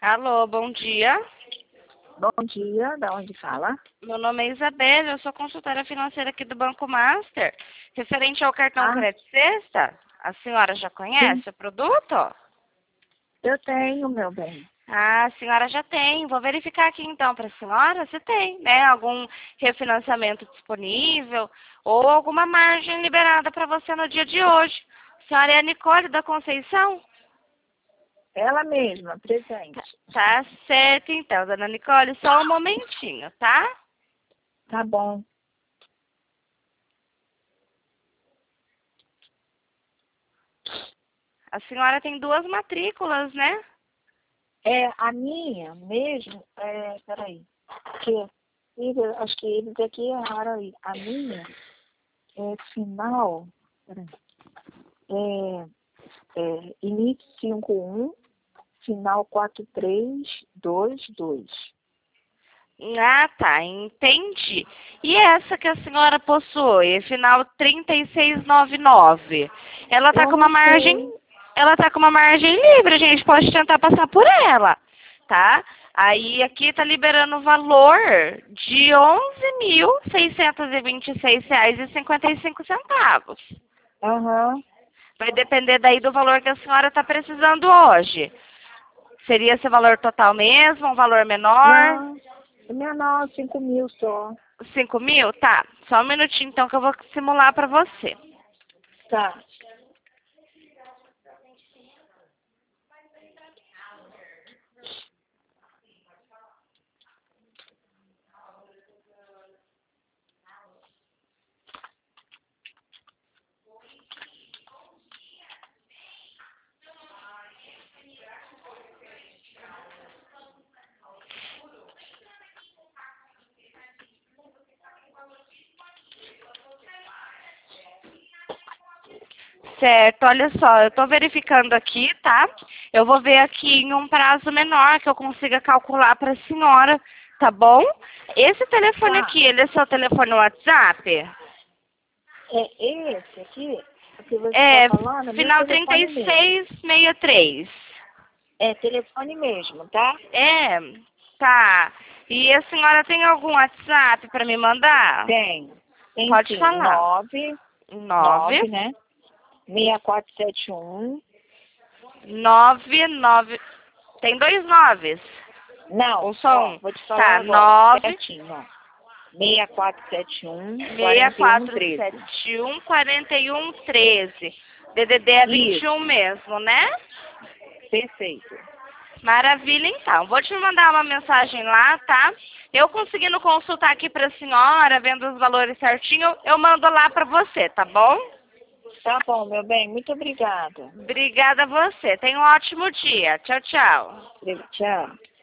Alô, bom dia. Bom dia, da onde fala? Meu nome é Isabela, eu sou consultora financeira aqui do Banco Master. Referente ao cartão Ah, Crédito Sexta, a senhora já sim, conhece o produto? eu tenho, meu bem. Ah, a senhora já tem. Vou verificar aqui então para a senhora se tem, né? Algum refinanciamento disponível ou alguma margem liberada para você no dia de hoje. A senhora é a Nicole da Conceição? Ela mesma, presente. Tá certo então, dona Nicole, só um momentinho, tá? Tá bom. A senhora tem duas matrículas, né? É, a minha mesmo, peraí, acho que eles aqui erraram aí. A minha é final, peraí, início 51, final 4322. Ah, tá, entendi. E essa que a senhora possui, final 3699, ela tá Eu com uma não margem, sei. ela tá com uma margem livre, a gente pode tentar passar por ela, tá? Aí aqui tá liberando o valor de R$ 11.626,55. Aham. Vai depender daí do valor que a senhora está precisando hoje. Seria esse valor total mesmo, um valor menor? Não, não, 5.000 só. 5.000? Tá. Só um minutinho então que eu vou simular para você. Tá. Certo, olha só, eu estou verificando aqui, tá? Eu vou ver aqui em um prazo menor que eu consiga calcular para a senhora, tá bom? Esse telefone Tá. aqui, ele é seu telefone WhatsApp? É esse aqui, o que você está É, falando, é meu final trinta telefone e mesmo. seis sessenta e três. É telefone mesmo, tá? É, tá. E a senhora tem algum WhatsApp para me mandar? Tem. Tem Pode sim. falar. 9, 9, né? 6471. 9. Tem dois noves. Não, Ou só ó, um? vou te falar Tá, agora, 9, certinho, ó. 6471 4113. 6471 4113. DDD é 21 Isso, mesmo, né? perfeito. Maravilha, então. Vou te mandar uma mensagem lá, tá? Eu conseguindo consultar aqui pra senhora, vendo os valores certinho, eu mando lá pra você, tá bom? Tá bom, meu bem, muito obrigada. Obrigada a você. Tenha um ótimo dia. Tchau, tchau. Tchau.